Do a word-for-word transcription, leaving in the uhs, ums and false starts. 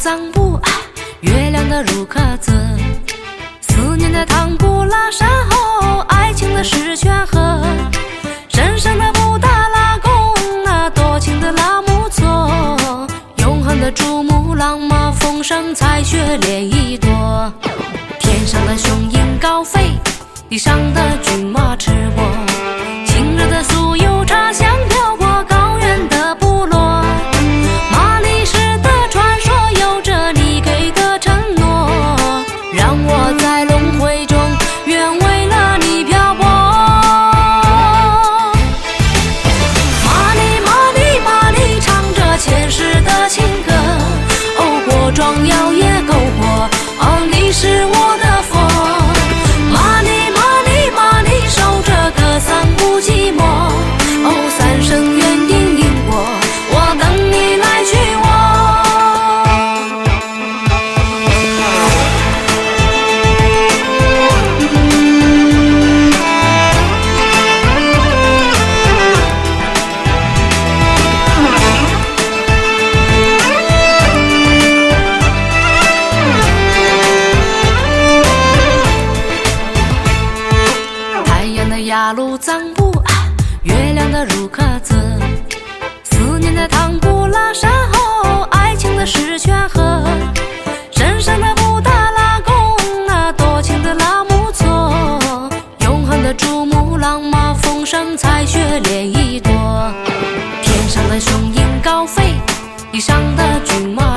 藏布，月亮的如壳子。思念的唐古拉山后，爱情的石泉河。神圣的布达拉宫，那多情的拉木错。永恒的珠穆朗玛峰上彩雪连一朵。天上的雄鹰高飞，地上的骏马驰过。清热的酥油茶香飘过高原的部落。马里士的传说有着你给的承诺，让我在轮回中愿为了你漂泊。马里马里马里唱着前世的情歌，哦，火壮耀也篝火，哦，你是我的佛。马里马里马里守着歌三不寂寞，哦，三生缘应因果，我等你来娶我。太阳的雅鲁藏布，月亮的如壳子。思念的唐古拉山后，爱情的石泉河。神圣的布达拉宫，那多情的拉木错。永恒的珠穆朗玛峰上彩雪连一朵。天上的雄鹰高飞，地上的骏马